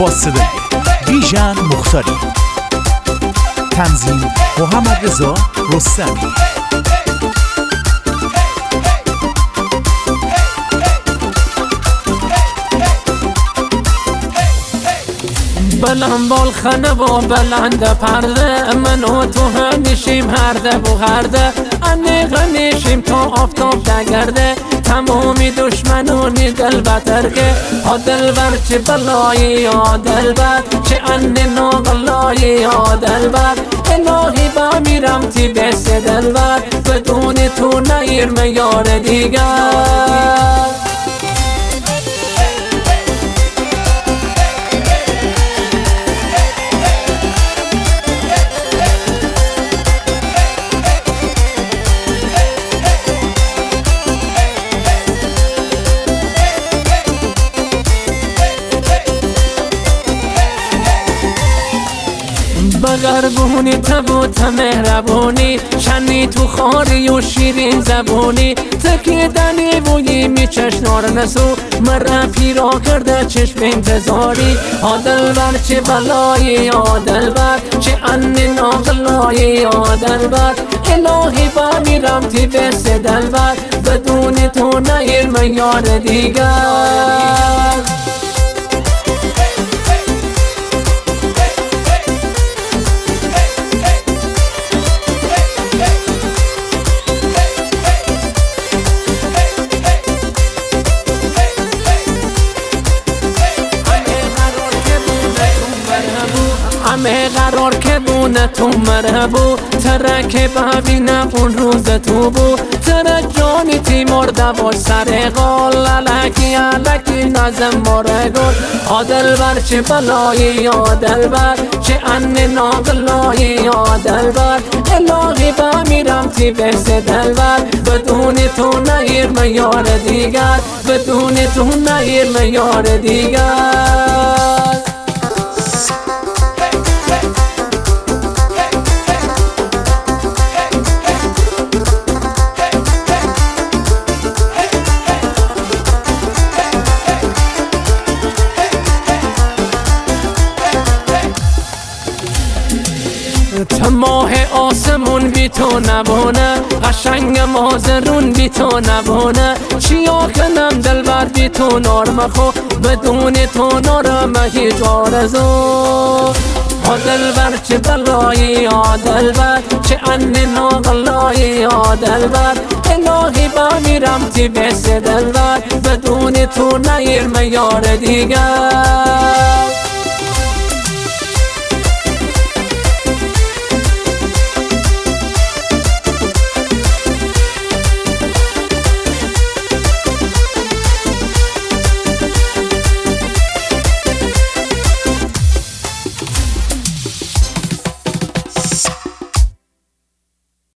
با صدای بیژن مختاری، تنظیم محمد رضا رستمی. بلند بالخانه و بلند پرده، من و تو همیشیم هرده و هرده، انیق نیشیم تا آفتاب دگرده، تمامی دشمنونی دل بتر که ها دلبر چه بلایی یا دلبر، چه انی ناغلایی یا دلبر، الهی بمیرم تی بست دلبر، بدون تو نگیرم یار دیگر. بغربونی تبو مهربونی، شنی تو خاری و شیرین زبونی، تکیدنی بویی می چشنار نسو، مرا پیرا کرده چشم انتظاری، ها دلبر چه بلایی یا دلبر، چه انی ناغلایی یا دلبر، الهی بمیرم تی بست دلبر، بدون تو نگیرم یار دیگر. همه قرار که بونه تو مرهبو، ترک ببینم اون روز تو بو، ترک جانی تی مرده باش سر قال، لکی لکی نزم ماره گل، ها دلبر چه بلایی یا دلبر، چه انی ناغلایی یا دلبر، الهی بمیرم تی بست دلبر، بدون تو نگیرم یار دیگر، بدون تو نگیرم یار دیگر. ماه آسمون بی تو نبونه، قشنگ مازرون بی تو نبونه، چیا کنم دلبر بی تو نارمخو، بدون تو نارم هیچ آرزو، ها دلبر چه بلایی یا دلبر، چه انی ناغلایی یا دلبر، الهی بمیرم تی بست دلبر، بدون تو نگیرم یار دیگر.